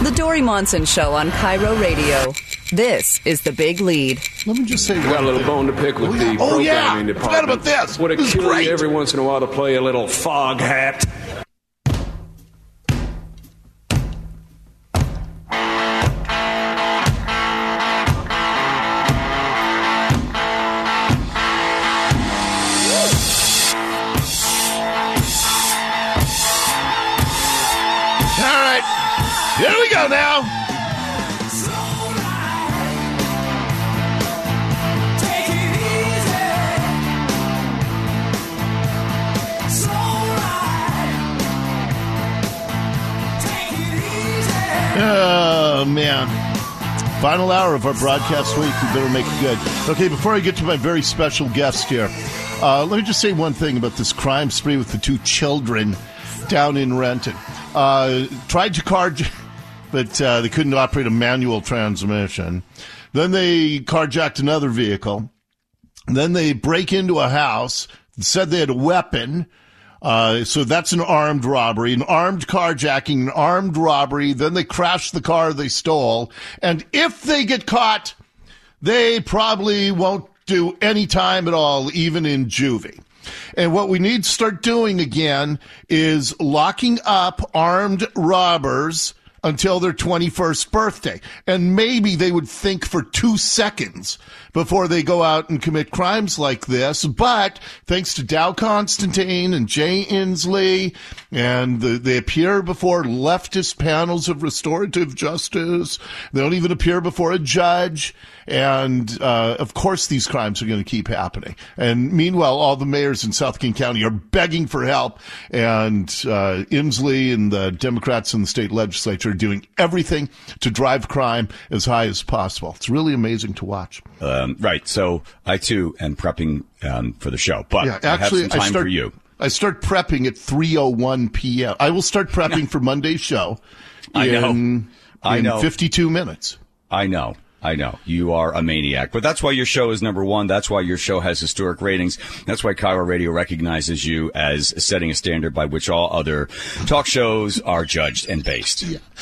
The Dory Monson Show on Cairo Radio. This is The Big Lead. Let me just say, got a little bone to pick with the programming department. Forgot about this. Would it This is kill great. you every once in a while to play a little fog hat? Here we go now. Oh, man. Final hour of our broadcast week. We better make it good. Okay, before I get to my very special guest here, let me just say one thing about this crime spree with the two children down in Renton. Tried to carjack, but they couldn't operate a manual transmission. Then they carjacked another vehicle. Then they break into a house, said they had a weapon. So that's an armed robbery, an armed carjacking, an armed robbery. Then they crash the car they stole. And if they get caught, they probably won't do any time at all, even in juvie. And what we need to start doing again is locking up armed robbers until their 21st birthday. And maybe they would think for 2 seconds before they go out and commit crimes like this. But thanks to Dow Constantine and Jay Inslee, and they appear before leftist panels of restorative justice. They don't even appear before a judge. And, of course, these crimes are going to keep happening. And meanwhile, all the mayors in South King County are begging for help. And Inslee and the Democrats in the state legislature are doing everything to drive crime as high as possible. It's really amazing to watch. Right. So I, too, am prepping for the show. But yeah, actually, I have some time for you. I start prepping at 3:01 p.m. I will start prepping for Monday's show in 52 minutes. I know. You are a maniac. But that's why your show is number one. That's why your show has historic ratings. That's why Cairo Radio recognizes you as setting a standard by which all other talk shows are judged and based.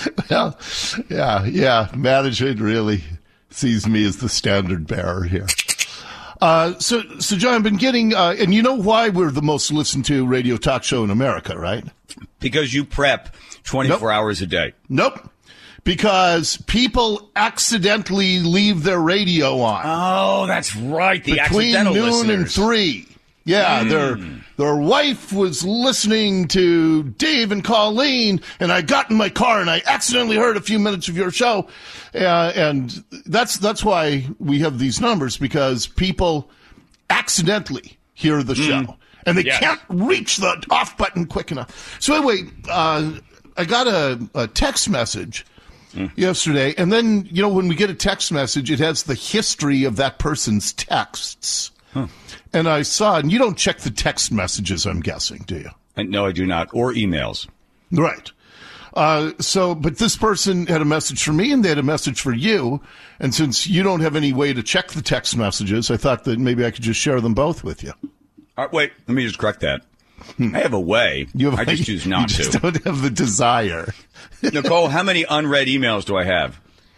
Yeah. Management really sees me as the standard bearer here. So John, I've been getting, and you know why we're the most listened to radio talk show in America, right? Because you prep 24 hours a day. Nope. Because people accidentally leave their radio on. Oh, that's right. The between accidental noon listeners. and 3. Yeah, their wife was listening to Dave and Colleen, and I got in my car and I accidentally heard a few minutes of your show. And that's why we have these numbers, because people accidentally hear the show. And they can't reach the off button quick enough. So anyway, I got a text message yesterday, and then, when we get a text message, it has the history of that person's texts. And I saw, and you don't check the text messages, I'm guessing, do you? No, I do not. Or emails. Right. But this person had a message for me, and they had a message for you. And since you don't have any way to check the text messages, I thought that maybe I could just share them both with you. Wait, let me just correct that. I have a way. I just choose not to. You just don't have the desire. Nicole, how many unread emails do I have?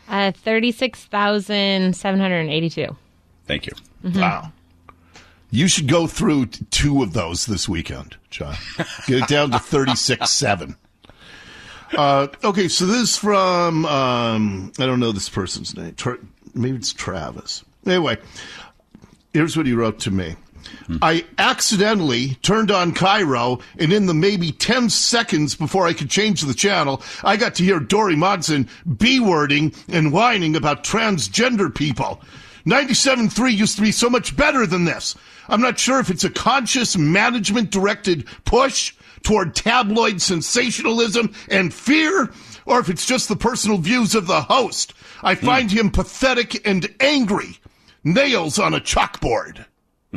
36,782. Thank you. Mm-hmm. Wow. You should go through 2 of those this weekend, John. Get it down to 36.7. Okay, so this is from, I don't know this person's name. Maybe it's Travis. Anyway, here's what he wrote to me. I accidentally turned on Cairo, and in the maybe 10 seconds before I could change the channel, I got to hear Dory Monson B-wording and whining about transgender people. 97.3 used to be so much better than this. I'm not sure if it's a conscious management-directed push toward tabloid sensationalism and fear, or if it's just the personal views of the host. I find him pathetic and angry. Nails on a chalkboard.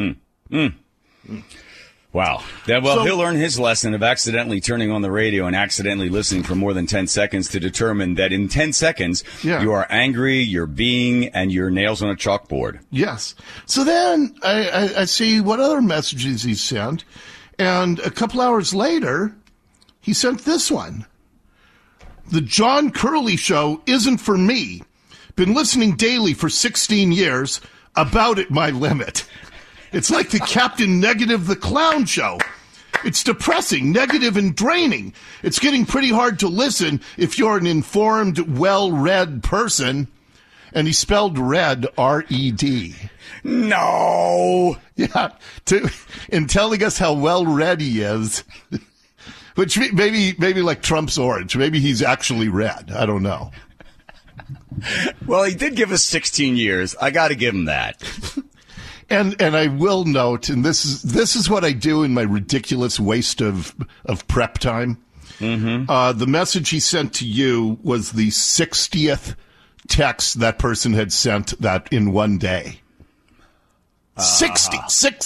Wow. He'll learn his lesson of accidentally turning on the radio and accidentally listening for more than 10 seconds to determine that in 10 seconds, you are angry, you're being, and your nails on a chalkboard. Yes. So then I see what other messages he sent, and a couple hours later, he sent this one. The John Curley Show isn't for me. Been listening daily for 16 years. About at my limit. It's like the Captain Negative the Clown Show. It's depressing, negative, and draining. It's getting pretty hard to listen if you're an informed, well-read person. And he spelled red, R-E-D. No. Yeah, in telling us how well-read he is. Which maybe like Trump's orange. Maybe he's actually red. I don't know. Well, he did give us 16 years. I got to give him that. And I will note, and this is what I do in my ridiculous waste of prep time. Mm-hmm. The message he sent to you was the 60th text that person had sent that in one day. 60.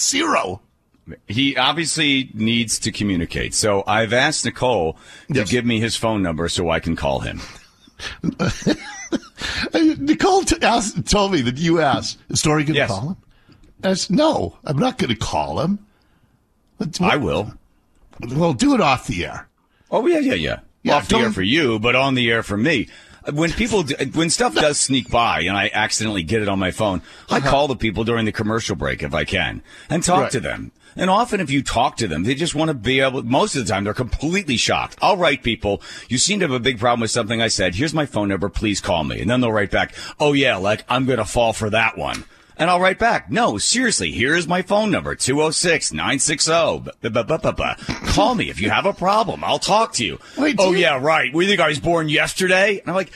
He obviously needs to communicate. So I've asked Nicole to give me his phone number so I can call him. Nicole told me that you asked, is Story going to call him? I said, no, I'm not going to call him. I will. Well, do it off the air. Oh, yeah. Off the air for you, but on the air for me. When stuff does sneak by and I accidentally get it on my phone, I call the people during the commercial break if I can and talk to them. And often if you talk to them, they just want to be able, most of the time they're completely shocked. I'll write people, you seem to have a big problem with something I said. Here's my phone number. Please call me. And then they'll write back, oh yeah, like I'm going to fall for that one. And I'll write back, no, seriously, here's my phone number, 206-960. Call me if you have a problem. I'll talk to you. Wait, yeah, right. We think I was born yesterday. And I'm like,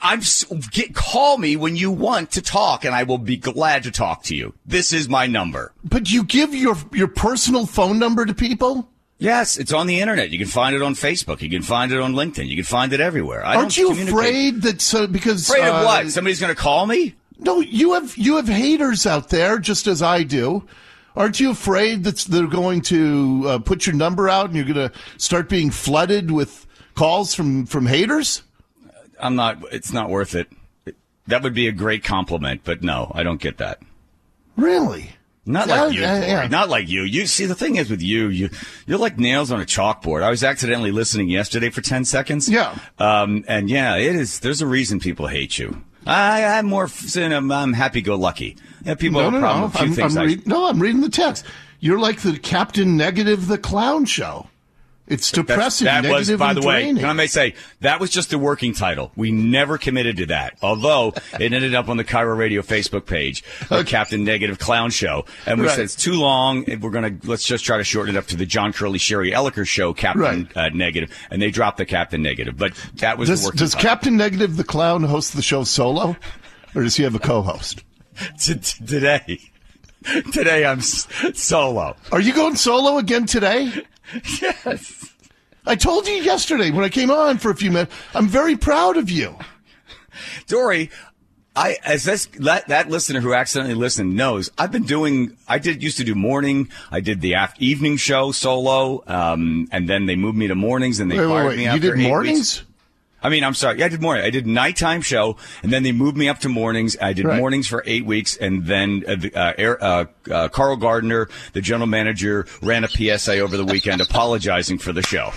call me when you want to talk, and I will be glad to talk to you. This is my number. But you give your personal phone number to people? Yes, it's on the internet. You can find it on Facebook. You can find it on LinkedIn. You can find it everywhere. Aren't you afraid that because afraid of what? Somebody's going to call me? No, you have haters out there, just as I do. Aren't you afraid that they're going to put your number out and you're going to start being flooded with calls from haters? I'm not. It's not worth it. That would be a great compliment, but no, I don't get that. Really? Not like you. Not like you. You see, the thing is with you're like nails on a chalkboard. I was accidentally listening yesterday for 10 seconds. Yeah. And yeah, it is. There's a reason people hate you. I'm happy-go-lucky. Yeah, people have a problem with a few things. I'm reading the text. You're like the Captain Negative the Clown Show. It's depressing, negative, by the way, draining. can I say, that was just the working title. We never committed to that. Although, it ended up on the Cairo Radio Facebook page, the Captain Negative Clown Show. And we said, it's too long. Let's just try to shorten it up to the John Curley, Sherry Elliker Show, Captain Negative. And they dropped the Captain Negative. But that was the working title. Does Captain Negative the Clown host the show solo? Or does he have a co-host? Today I'm solo. Are you going solo again today? Yes. I told you yesterday when I came on for a few minutes, I'm very proud of you. Dory, that listener who accidentally listened knows, I used to do morning, I did the evening show solo, and then they moved me to mornings and they fired me after 8 weeks. You did mornings? I mean, I'm sorry. Yeah, I did morning. I did nighttime show, and then they moved me up to mornings. I did mornings for 8 weeks, and then Carl Gardner, the general manager, ran a PSA over the weekend apologizing for the show.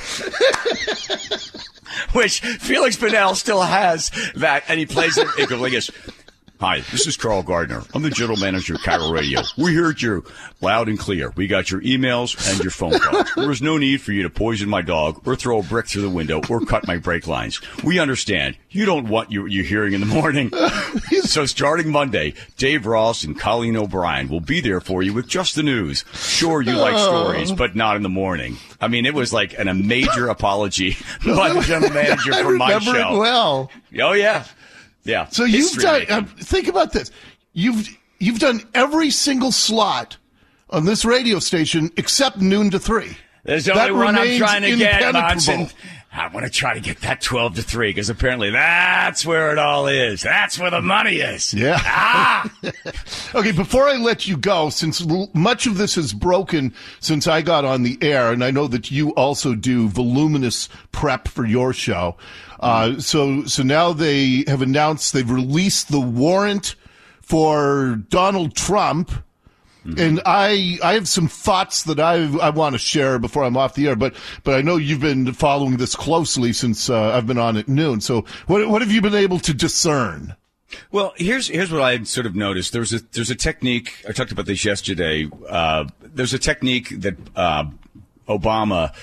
Which Felix Bonnell still has that, and he plays it. It goes like this. Hi, this is Carl Gardner. I'm the general manager of Cairo Radio. We heard you loud and clear. We got your emails and your phone calls. There was no need for you to poison my dog or throw a brick through the window or cut my brake lines. We understand. You don't want you hearing in the morning. So starting Monday, Dave Ross and Colleen O'Brien will be there for you with just the news. Sure, you like stories, but not in the morning. I mean, it was like a major apology by the general manager for my show. I remember it well. Oh, yeah. Yeah. So you've done. Think about this. You've done every single slot on this radio station except noon to 3. There's only one I'm trying to get, Monson. I want to try to get that 12 to 3 because apparently that's where it all is. That's where the money is. Yeah. Okay. Before I let you go, since much of this is broken since I got on the air, and I know that you also do voluminous prep for your show. So now they have announced they've released the warrant for Donald Trump And I have some thoughts that I want to share before I'm off the air, but I know you've been following this closely since I've been on at noon. So what have you been able to discern? Well, here's what I sort of noticed. There's a technique. I talked about this yesterday. There's a technique that Obama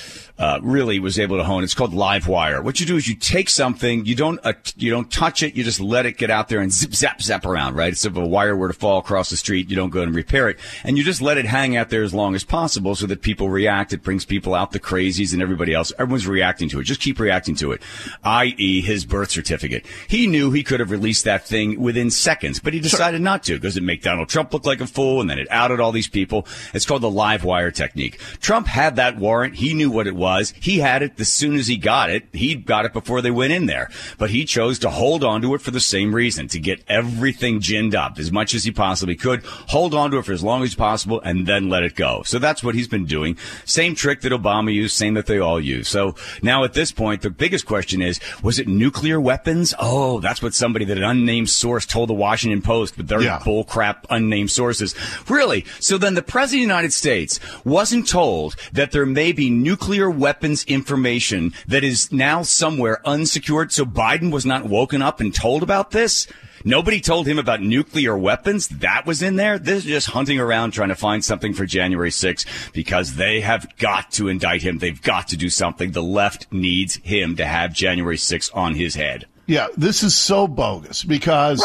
really was able to hone. It's called live wire. What you do is you take something, you don't touch it, you just let it get out there and zap around, right? It's if a wire were to fall across the street, you don't go and repair it, and you just let it hang out there as long as possible so that people react. It brings people out, the crazies and everybody else. Everyone's reacting to it. Just keep reacting to it, i.e. his birth certificate. He knew he could have released that thing within seconds, but he decided not to because it made Donald Trump look like a fool, and then it outed all these people. It's called the live wire technique. Trump had that warrant. He knew what it was. He had it as soon as he got it. He got it before they went in there. But he chose to hold on to it for the same reason, to get everything ginned up as much as he possibly could, hold on to it for as long as possible, and then let it go. So that's what he's been doing. Same trick that Obama used, same that they all use. So now at this point, the biggest question is, was it nuclear weapons? Oh, that's what somebody that an unnamed source told the Washington Post, but they're bullcrap unnamed sources. Really? So then the President of the United States wasn't told that there may be nuclear weapons information that is now somewhere unsecured, so Biden was not woken up and told about this? Nobody told him about nuclear weapons. That was in there. This is just hunting around trying to find something for January 6th because they have got to indict him. They've got to do something. The left needs him to have January 6th on his head. Yeah, this is so bogus because,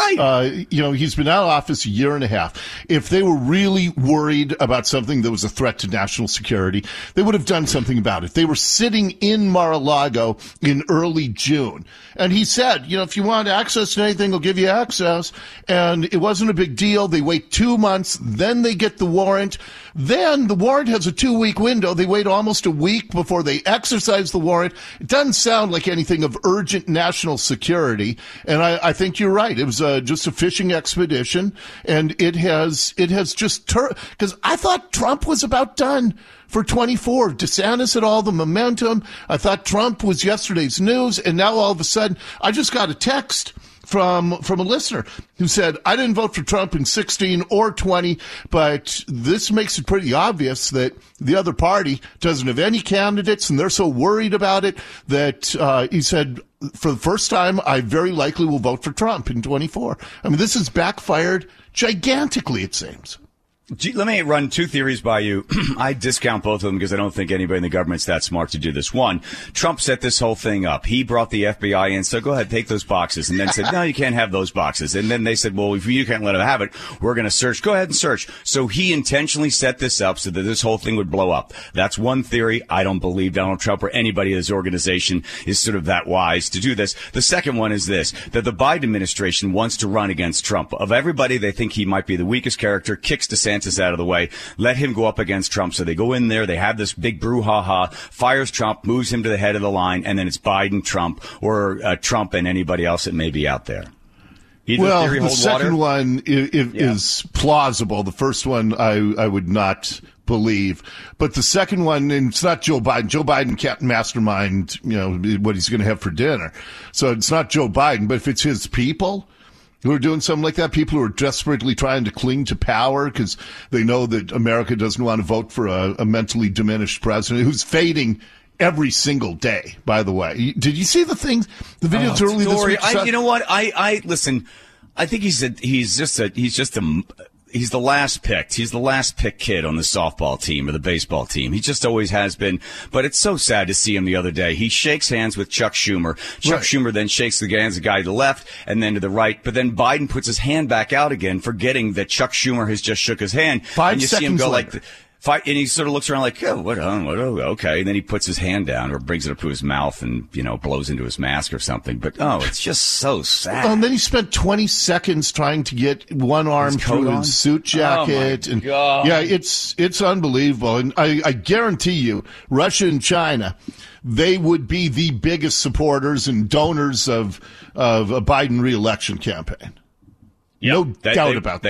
he's been out of office a year and a half. If they were really worried about something that was a threat to national security, they would have done something about it. They were sitting in Mar-a-Lago in early June. And he said, if you want access to anything, I'll give you access. And it wasn't a big deal. They wait 2 months. Then they get the warrant. Then the warrant has a 2-week window. They wait almost a week before they exercise the warrant. It doesn't sound like anything of urgent national security. And I think you're right. It was just a fishing expedition, and it has just because I thought Trump was about done for 24. DeSantis had all the momentum. I thought Trump was yesterday's news, and now all of a sudden, I just got a text from a listener who said, I didn't vote for Trump in 16 or 20, but this makes it pretty obvious that the other party doesn't have any candidates, and they're so worried about it that he said, for the first time, I very likely will vote for Trump in 24. I mean, this has backfired gigantically, it seems. Let me run two theories by you. I discount both of them because I don't think anybody in the government's that smart to do this. One, Trump set this whole thing up. He brought the FBI in, so go ahead, take those boxes, and then said, no, you can't have those boxes. And then they said, well, if you can't let him have it, we're going to search. Go ahead and search. So he intentionally set this up so that this whole thing would blow up. That's one theory. I don't believe Donald Trump or anybody in his organization is sort of that wise to do this. The second one is this, that the Biden administration wants to run against Trump. Of everybody, they think he might be the weakest character, kicks DeSantis out of the way, let him go up against Trump. So they go in there, they have this big brouhaha, fires Trump, moves him to the head of the line, and then it's Biden, Trump, or Trump and anybody else that may be out there. Well, the second one is plausible. The first one I would not believe. But the second one, and it's not Joe Biden. Joe Biden can't mastermind, what he's going to have for dinner. So it's not Joe Biden, but if it's his people who are doing something like that, people who are desperately trying to cling to power because they know that America doesn't want to vote for a mentally diminished president who's fading every single day, by the way. Did you see the videos early this week? You know what? I listen, I think he's the last picked. He's the last pick kid on the softball team or the baseball team. He just always has been. But it's so sad to see him the other day. He shakes hands with Chuck Schumer. Chuck Schumer then shakes the hands of the guy to the left and then to the right. But then Biden puts his hand back out again, forgetting that Chuck Schumer has just shook his hand. 5 and you seconds see him go later. And he sort of looks around like, okay. And then he puts his hand down or brings it up to his mouth and, blows into his mask or something. But, it's just so sad. And then he spent 20 seconds trying to get one arm through his suit jacket. Oh my God. Yeah, it's unbelievable. And I guarantee you, Russia and China, they would be the biggest supporters and donors of a Biden re-election campaign. Yep. No doubt about that.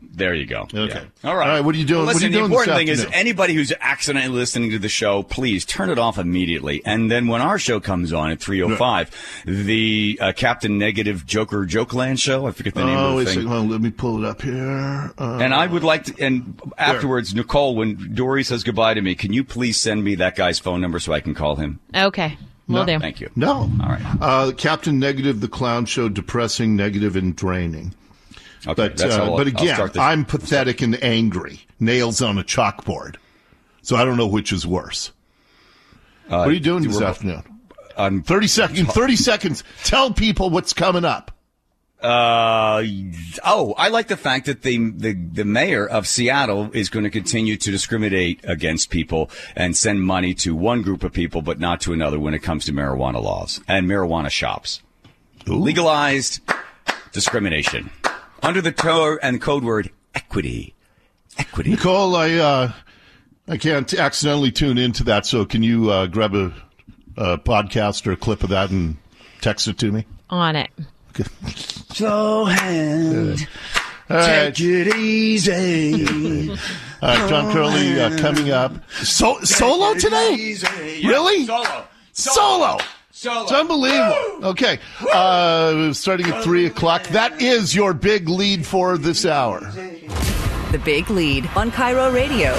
There you go. Okay. Yeah. All right. What are you doing? Well, listen, what are you doing the important thing is afternoon? anybody who's accidentally listening to the show, please turn it off immediately. And then when our show comes on at 3:05, the Captain Negative Joker Jokeland show, I forget the name of the thing. Well, let me pull it up here. And I would like to, and afterwards, Nicole, when Dory says goodbye to me, can you please send me that guy's phone number so I can call him? Okay. Will do. Thank you. No. All right. Captain Negative, the clown show, depressing, negative, and draining. Okay, But again, I'm pathetic and angry. Nails on a chalkboard. So I don't know which is worse. What are you doing this afternoon? 30 seconds. In 30 seconds, tell people what's coming up. I like the fact that the mayor of Seattle is going to continue to discriminate against people and send money to one group of people but not to another when it comes to marijuana laws and marijuana shops. Ooh. Legalized discrimination under the code word equity. Equity. Nicole, I can't accidentally tune into that, so can you grab a podcast or a clip of that and text it to me? On it. Slow hand. Take it easy. All right, John Curley coming up. Solo today? Really? Solo. It's unbelievable. Okay. Starting at 3 o'clock. That is your big lead for this hour. The Big Lead on Cairo Radio.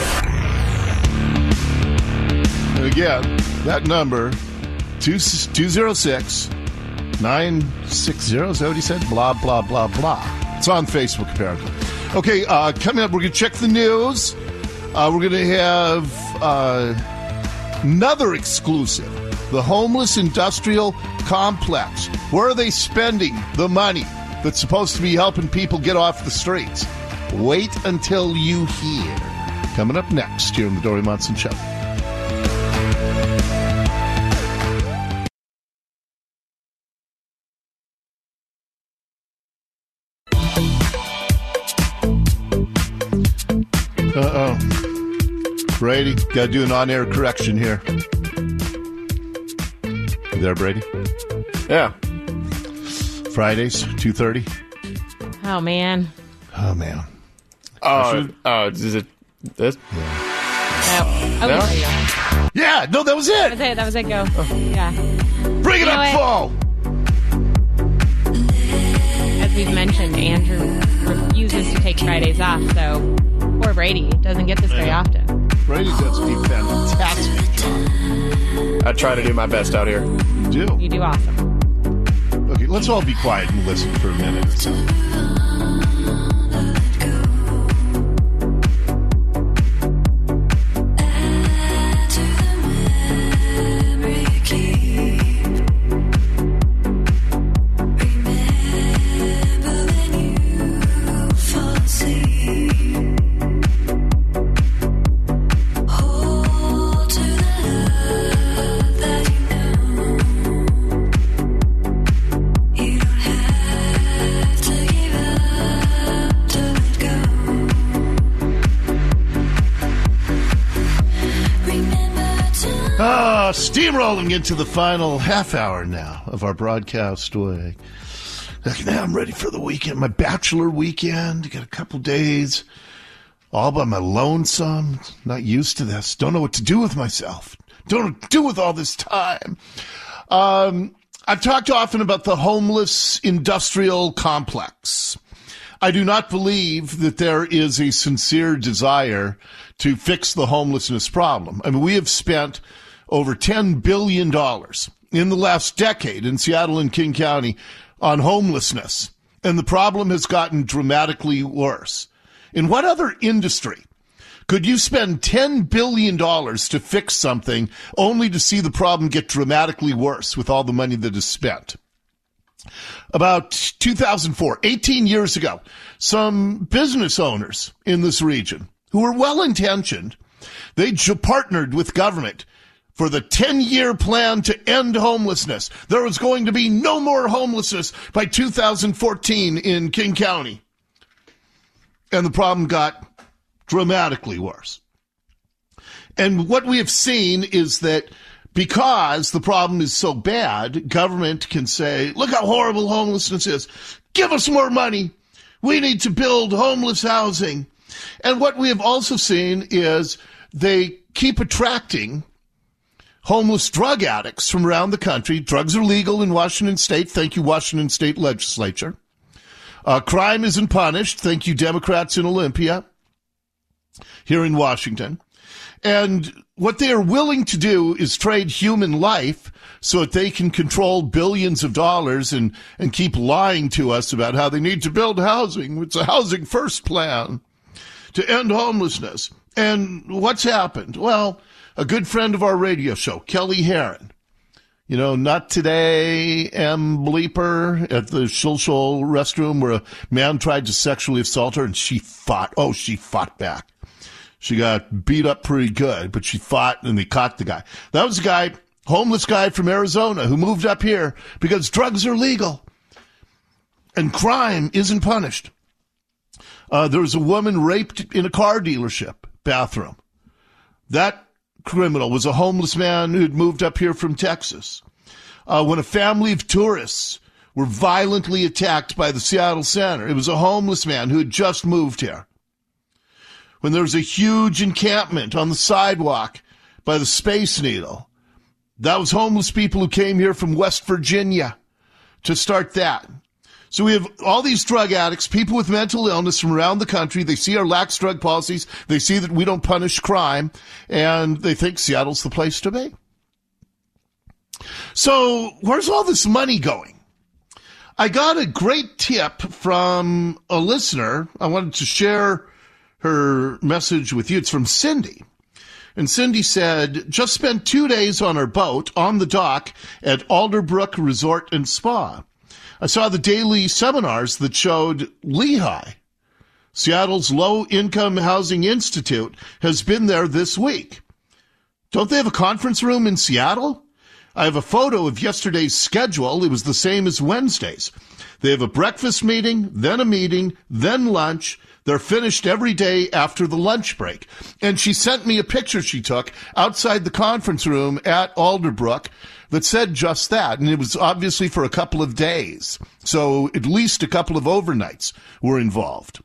And again, that number, 206 960, is that what he said? Blah, blah, blah, blah. It's on Facebook, apparently. Okay, coming up, we're going to check the news. We're going to have another exclusive, the homeless industrial complex. Where are they spending the money that's supposed to be helping people get off the streets? Wait until you hear. Coming up next here on the Dory Monson Show. Brady, got to do an on-air correction here. You there, Brady? Yeah. Fridays, 2:30. Oh, man. Oh, man. Is it this? Oh, No? there you go. Yeah, no, that was it. That was it. Go. Yeah. Bring it You know up, what? Paul. As we've mentioned, Andrew refuses to take Fridays off, so poor Brady doesn't get this very often. Brady does a fantastic job. I try to do my best out here. You do. You do awesome. Okay, let's all be quiet and listen for a minute or so. Steamrolling into the final half hour now of our broadcast week. Now I'm ready for the weekend, my bachelor weekend. Got a couple days all by my lonesome. Not used to this. Don't know what to do with myself. Don't know what to do with all this time. I've talked often about the homeless industrial complex. I do not believe that there is a sincere desire to fix the homelessness problem. I mean, we have spent over $10 billion in the last decade in Seattle and King County on homelessness, and the problem has gotten dramatically worse. In what other industry could you spend $10 billion to fix something only to see the problem get dramatically worse with all the money that is spent? About 2004, 18 years ago, some business owners in this region who were well-intentioned, they partnered with government for the 10-year plan to end homelessness. There was going to be no more homelessness by 2014 in King County. And the problem got dramatically worse. And what we have seen is that because the problem is so bad, government can say, look how horrible homelessness is. Give us more money. We need to build homeless housing. And what we have also seen is they keep attracting homeless drug addicts from around the country. Drugs are legal in Washington State. Thank you, Washington State Legislature. Crime isn't punished. Thank you, Democrats in Olympia here in Washington. And what they are willing to do is trade human life so that they can control billions of dollars and keep lying to us about how they need to build housing. It's a housing first plan to end homelessness. And what's happened? Well, a good friend of our radio show, Kelly Herron, you know, Not Today, M. Bleeper at the Shul restroom where a man tried to sexually assault her and she fought. Oh, she fought back. She got beat up pretty good, but she fought and they caught the guy. That was a guy, homeless guy from Arizona who moved up here because drugs are legal and crime isn't punished. There was a woman raped in a car dealership bathroom. That criminal was a homeless man who had moved up here from Texas. When a family of tourists were violently attacked by the Seattle Center, it was a homeless man who had just moved here. When there was a huge encampment on the sidewalk by the Space Needle, that was homeless people who came here from West Virginia to start that. So we have all these drug addicts, people with mental illness from around the country. They see our lax drug policies. They see that we don't punish crime, and they think Seattle's the place to be. So where's all this money going? I got a great tip from a listener. I wanted to share her message with you. It's from Cindy. And Cindy said, just spent 2 days on our boat on the dock at Alderbrook Resort and Spa. I saw the daily seminars that showed Lehigh, Seattle's Low-Income Housing Institute, has been there this week. Don't they have a conference room in Seattle? I have a photo of yesterday's schedule. It was the same as Wednesday's. They have a breakfast meeting, then lunch. They're finished every day after the lunch break. And she sent me a picture she took outside the conference room at Alderbrook that said just that. And it was obviously for a couple of days. So at least a couple of overnights were involved.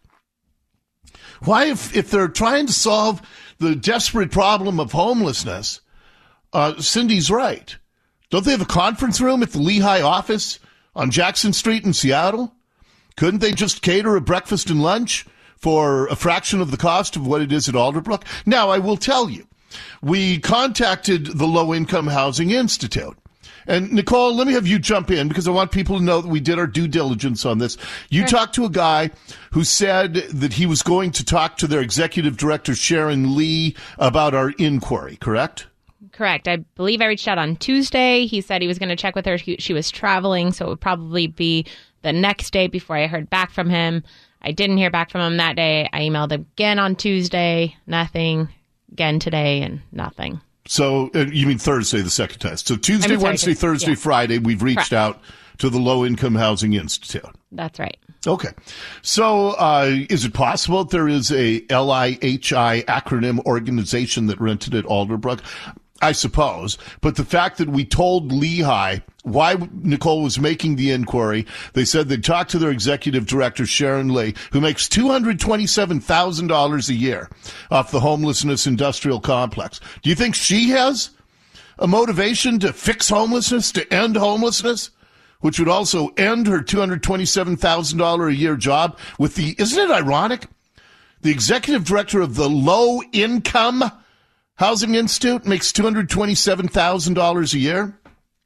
Why, if they're trying to solve the desperate problem of homelessness, Cindy's right. Don't they have a conference room at the Lehigh office on Jackson Street in Seattle? Couldn't they just cater a breakfast and lunch for a fraction of the cost of what it is at Alderbrook? Now, I will tell you, we contacted the Low-Income Housing Institute. And, Nicole, let me have you jump in because I want people to know that we did our due diligence on this. You talked to a guy who said that he was going to talk to their executive director, Sharon Lee, about our inquiry, correct? Correct. I believe I reached out on Tuesday. He said he was going to check with her. She was traveling, so it would probably be the next day before I heard back from him. I didn't hear back from him that day. I emailed him again on Tuesday, nothing. Again today, and nothing. So you mean Thursday, the second time. So Tuesday, Wednesday, Thursday, yeah. Friday, we've reached out to the Low-Income Housing Institute. That's right. Okay. So is it possible that there is a LIHI acronym organization that rented at Alderbrook? I suppose. But the fact that we told Lehigh why Nicole was making the inquiry, they said they'd talk to their executive director, Sharon Lee, who makes $227,000 a year off the homelessness industrial complex. Do you think she has a motivation to fix homelessness, to end homelessness, which would also end her $227,000 a year job with the, isn't it ironic? The executive director of the Low-Income Housing Institute makes $227,000 a year.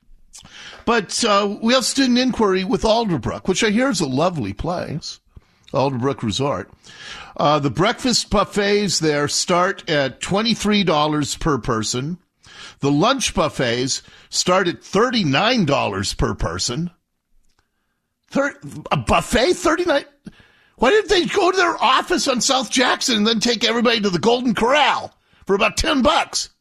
But we also did an inquiry with Alderbrook, which I hear is a lovely place, Alderbrook Resort. The breakfast buffets there start at $23 per person. The lunch buffets start at $39 per person. A buffet, $39? Why didn't they go to their office on South Jackson and then take everybody to the Golden Corral for about $10?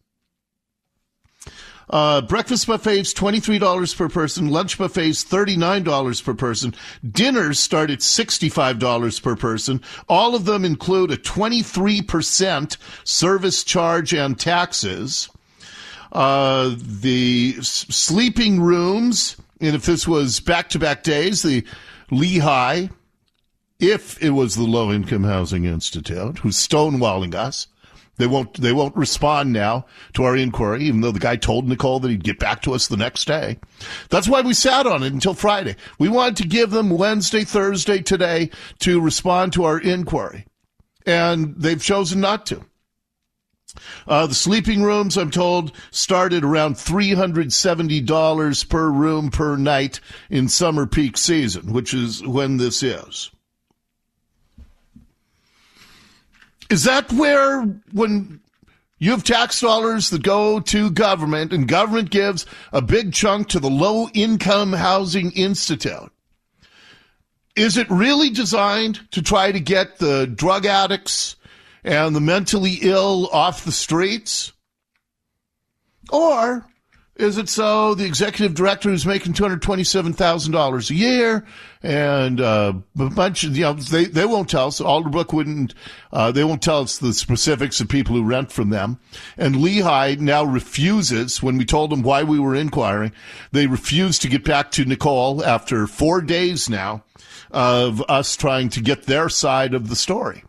Breakfast buffets, $23 per person. Lunch buffets, $39 per person. Dinners start at $65 per person. All of them include a 23% service charge and taxes. The sleeping rooms, and if this was back-to-back days, the Lehigh if it was the Low Income Housing Institute who's stonewalling us. They won't respond now to our inquiry, even though the guy told Nicole that he'd get back to us the next day. That's why we sat on it until Friday. We wanted to give them Wednesday, Thursday, today to respond to our inquiry. And they've chosen not to. The sleeping rooms, I'm told, started around $370 per room per night in summer peak season, which is when this is. Is that where, when you have tax dollars that go to government and government gives a big chunk to the Low Income Housing Institute, is it really designed to try to get the drug addicts and the mentally ill off the streets? Or is it so the executive director who's making $227,000 a year and a bunch of, they won't tell us. Alderbrook wouldn't, they won't tell us the specifics of people who rent from them. And Lehigh now refuses, when we told them why we were inquiring, they refuse to get back to Nicole after 4 days now of us trying to get their side of the story.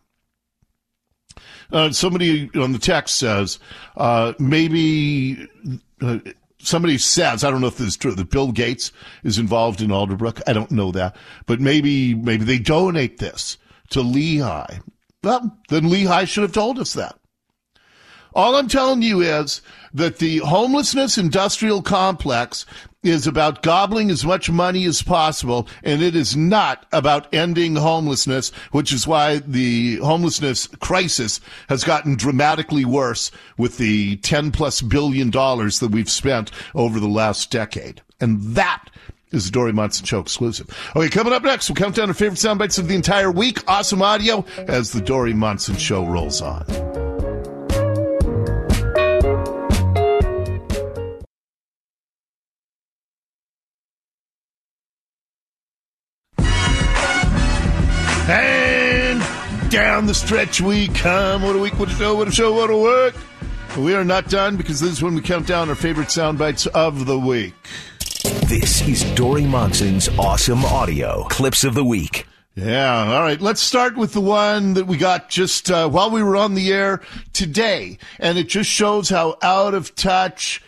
Somebody on the text says, somebody says, I don't know if this is true, that Bill Gates is involved in Alderbrook. I don't know that. But maybe they donate this to Lehigh. Well, then Lehigh should have told us that. All I'm telling you is that the homelessness industrial complex is about gobbling as much money as possible, and it is not about ending homelessness, which is why the homelessness crisis has gotten dramatically worse with the $10+ billion that we've spent over the last decade. And that is a Dori Monson Show exclusive. Okay, coming up next, we'll count down our favorite sound bites of the entire week. Awesome audio as the Dori Monson Show rolls on. And down the stretch we come. What a week, what a show, what a show, what a work. We are not done because this is when we count down our favorite sound bites of the week. This is Dori Monson's awesome audio clips of the week. Yeah, all right. Let's start with the one that we got just while we were on the air today. And it just shows how out of touch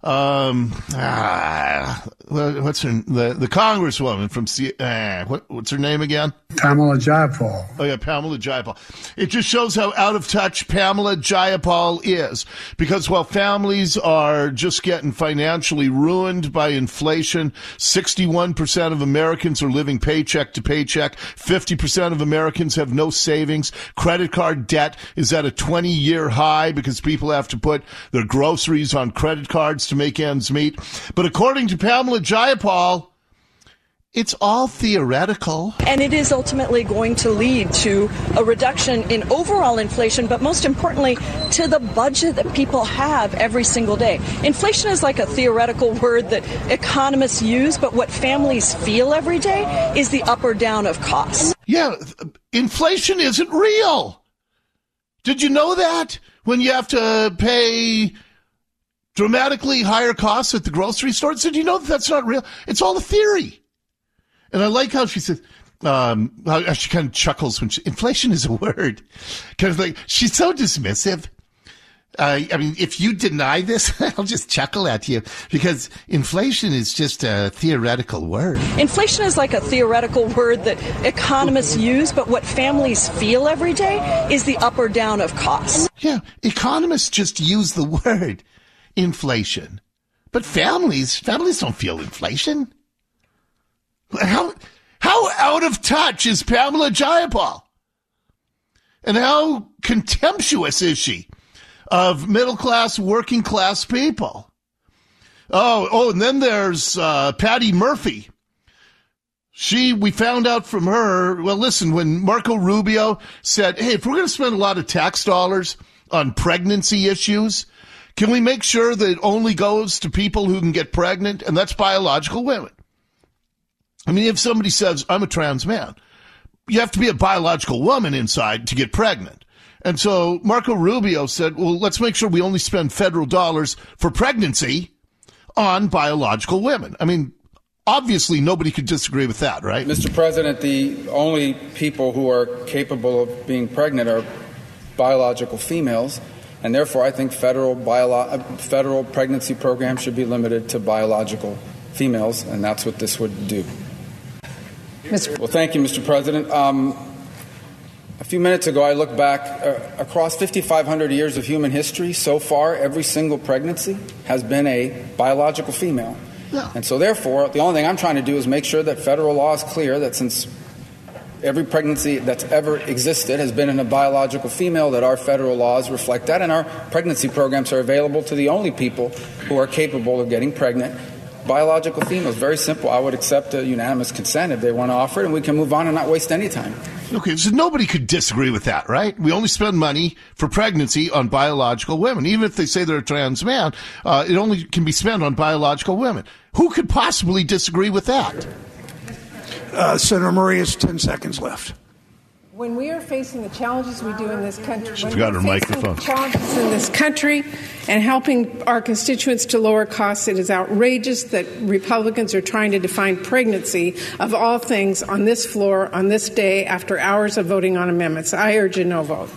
what's her, the congresswoman from what's her name again? Pamela Jayapal. Oh yeah, Pamela Jayapal. It just shows how out of touch Pamela Jayapal is, because while families are just getting financially ruined by inflation, 61% of Americans are living paycheck to paycheck. 50% of Americans have no savings. Credit card debt is at a 20-year high because people have to put their groceries on credit cards to make ends meet. But according to Pamela Jayapal, it's all theoretical. And it is ultimately going to lead to a reduction in overall inflation, but most importantly, to the budget that people have every single day. Inflation is like a theoretical word that economists use, but what families feel every day is the up or down of costs. Yeah, inflation isn't real. Did you know that? When you have to pay dramatically higher costs at the grocery store, did you know that that's not real? It's all a theory. And I like how she says, how she kind of chuckles when inflation is a word. Kind of like, she's so dismissive. I mean, if you deny this, I'll just chuckle at you, because inflation is just a theoretical word. Inflation is like a theoretical word that economists use, but what families feel every day is the up or down of costs. Yeah, economists just use the word inflation. But families don't feel inflation. How out of touch is Pamela Jayapal? And how contemptuous is she of middle-class, working-class people? Oh, and then there's Patty Murphy. We found out from her, well, listen, when Marco Rubio said, hey, if we're going to spend a lot of tax dollars on pregnancy issues, can we make sure that it only goes to people who can get pregnant? And that's biological women. I mean, if somebody says, I'm a trans man, you have to be a biological woman inside to get pregnant. And so Marco Rubio said, well, let's make sure we only spend federal dollars for pregnancy on biological women. I mean, Obviously, nobody could disagree with that, right? Mr. President, the only people who are capable of being pregnant are biological females, and therefore I think federal pregnancy programs should be limited to biological females, and that's what this would do. Well, thank you, Mr. President. A few minutes ago, I looked back across 5,500 years of human history. So far, every single pregnancy has been a biological female. Yeah. And so therefore, the only thing I'm trying to do is make sure that federal law is clear that since every pregnancy that's ever existed has been in a biological female, that our federal laws reflect that, and our pregnancy programs are available to the only people who are capable of getting pregnant, biological females. Very simple. I would accept a unanimous consent if they want to offer it, and we can move on and not waste any time. Okay, so nobody could disagree with that, right? We only spend money for pregnancy on biological women. Even if they say they're a trans man, it only can be spent on biological women. Who could possibly disagree with that? Senator Murray has 10 seconds left. When we are facing the challenges we do in this country, She's got her microphone. Challenges in this country and helping our constituents to lower costs, it is outrageous that Republicans are trying to define pregnancy, of all things, on this floor, on this day, after hours of voting on amendments. I urge a no vote.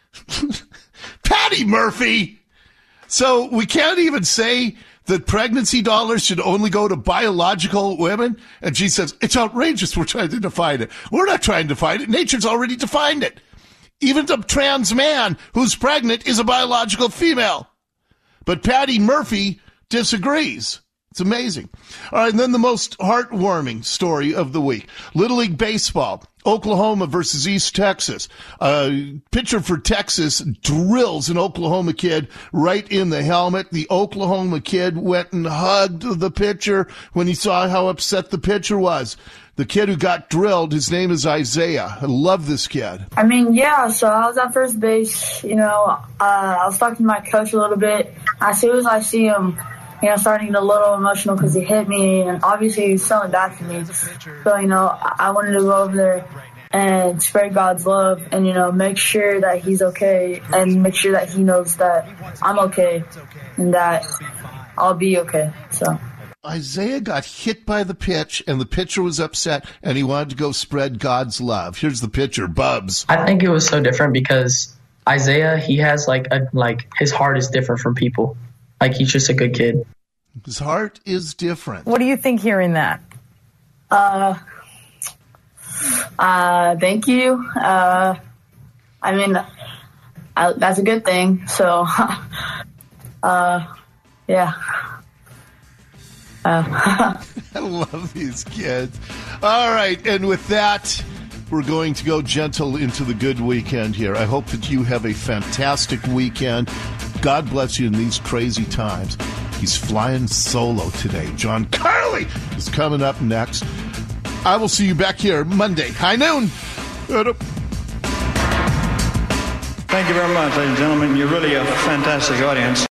Patty Murphy! So we can't even say that pregnancy dollars should only go to biological women? And she says, it's outrageous we're trying to define it. We're not trying to define it. Nature's already defined it. Even the trans man who's pregnant is a biological female. But Patty Murphy disagrees. It's amazing. All right, and then the most heartwarming story of the week. Little League Baseball, Oklahoma versus East Texas. Pitcher for Texas drills an Oklahoma kid right in the helmet. The Oklahoma kid went and hugged the pitcher when he saw how upset the pitcher was. The kid who got drilled, his name is Isaiah. I love this kid. I mean, yeah, so I was at first base. I was talking to my coach a little bit. As soon as I see him, starting to get a little emotional because he hit me, and obviously he's selling back to me. So, I wanted to go over there and spread God's love and, make sure that he's okay and make sure that he knows that I'm okay and that I'll be okay. So Isaiah got hit by the pitch, and the pitcher was upset, and he wanted to go spread God's love. Here's the pitcher, Bubs. I think it was so different because Isaiah, he has his heart is different from people. He's just a good kid. His heart is different. What do you think hearing that? Thank you. That's a good thing. So, yeah. I love these kids. All right, and with that, we're going to go gentle into the good weekend here. I hope that you have a fantastic weekend. God bless you in these crazy times. He's flying solo today. John Carly is coming up next. I will see you back here Monday, high noon. Thank you very much, ladies and gentlemen. You're really a fantastic audience.